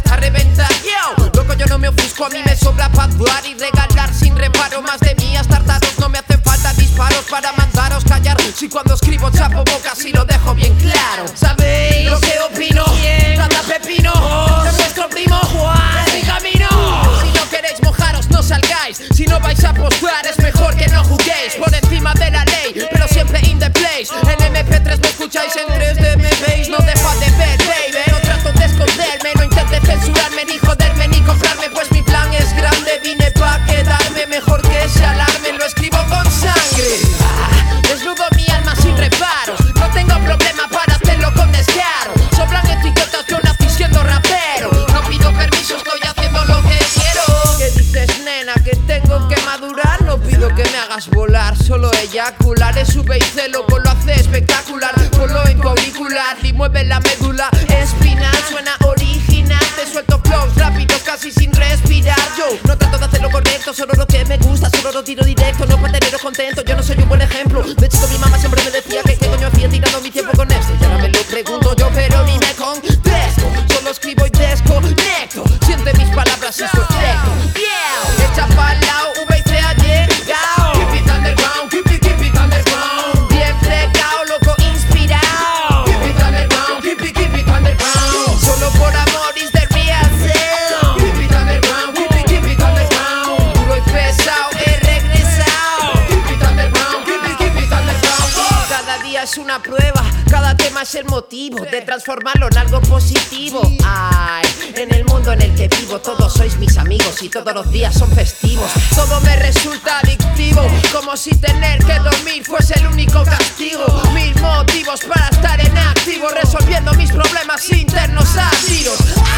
a reventar. Yo, loco, yo no me ofusco, a mí me sobra pa' actuar y regalar sin reparo. Más de mí tartaros, no me hacen falta disparos para mandaros callar. Si cuando escribo chapo bocas y lo dejo bien claro. ¿Sabéis lo que opino? Nada pepino, es vuestro primo, es mi camino. Si no queréis mojaros, no salgáis. Si no vais a postar, es mejor que no juguéis. Por encima de la ley, pero siempre in the place. En MP3 me escucháis, en 3D me veis. No dejo de ver, baby. No trato de esconderme, no intentes censurarme, ni joderme, ni comprarme. Pues mi plan es grande, vine pa' quedarme. Mejor que se alarme, lo escribo con sangre. Desnudo mi alma sin reparos. No tengo problema para hacerlo con descaro. Sobran etiquetas, yo nací siendo rapero. No pido permiso, estoy haciendo lo que quiero. ¿Qué dices, nena? Que tengo que madurar. No pido que me hagas volar, solo eyacular. Es sube y celo, lo hace espectacular. Ponlo en tu auricular y mueve la médula espinal. Suena original, te suelto flows rápidos casi sin respirar. Yo no trato de hacer lo correcto, solo lo que me gusta, solo lo tiro directo. No para teneros contentos, yo no soy un buen ejemplo. De chico mi mamá siempre me decía que qué coño hacía tirando mi tiempo con esto. Y ahora me lo pregunto yo, pero ni me contesto. Solo escribo y desconecto. Siente mis palabras y su efecto. Yeah, echa pa'l lado, VC ha llegado. Keep it underground, keep it underground. Bien plegado, loco, inspirado. Keep it underground, keep it underground. Solo por amor is the real sound. Keep it underground, keep it underground. Duro y pesado, he regresado. Keep it underground, keep it underground. Cada día es una prueba, cada tema es el motivo de transformarlo en algo positivo. Ay, en el mundo en el que vivo todos sois mis amigos y todos los días son festivos. Todo me resulta adictivo, como si tener que dormir fuese el único castigo. Mil motivos para estar en activo, resolviendo mis problemas internos a tiros.